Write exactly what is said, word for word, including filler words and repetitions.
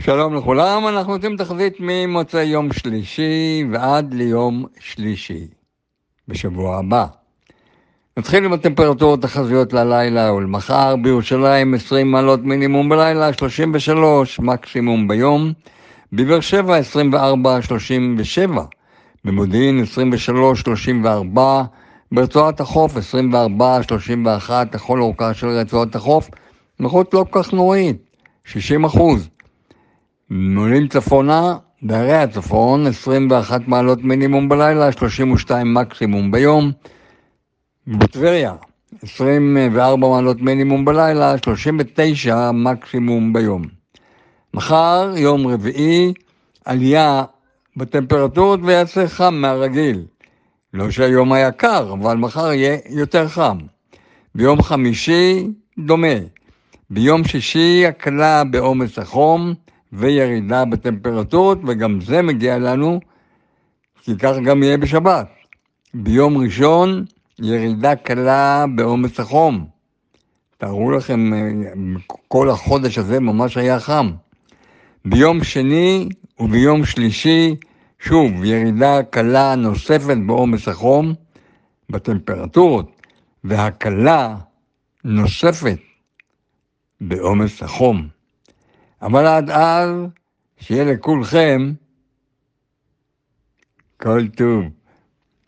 שלום לכולם, אנחנו נותנים תחזית ממוצאי יום שלישי ועד ליום שלישי בשבוע הבא. נתחיל עם הטמפרטורות תחזיות ללילה ולמחר. בירושלים עשרים מעלות מינימום בלילה, שלושים ושלוש מקסימום ביום. בבאר שבע עשרים וארבע שלושים ושבע, במודיעין עשרים ושלוש שלושים וארבע, ברצועת החוף עשרים וארבע שלושים ואחת, לכל אורכה של רצועת החוף נוחות לא כך נוראית, שישים אחוז. מעולים צפונה, בערי הצפון עשרים ואחת מעלות מינימום בלילה, שלושים ושתיים מקסימום ביום. בטבריה עשרים וארבע מעלות מינימום בלילה, שלושים ותשע מקסימום ביום. מחר, יום רביעי, עלייה בטמפרטורות ויעשה חם מהרגיל. לא שהיום היה קר, אבל מחר יהיה יותר חם. ביום חמישי דומה. ביום שישי הקלה בעומס החום וירידה בטמפרטורות, וגם זה מגיע לנו, כי כך גם יהיה בשבת. ביום ראשון ירידה קלה בעומס החום. תארו לכם, כל החודש הזה ממש היה חם. ביום שני וביום שלישי, שוב, ירידה קלה נוספת בעומס החום, בטמפרטורות, והקלה נוספת בעומס החום. אבל עד אז, שיהיה לכולכם כל טוב.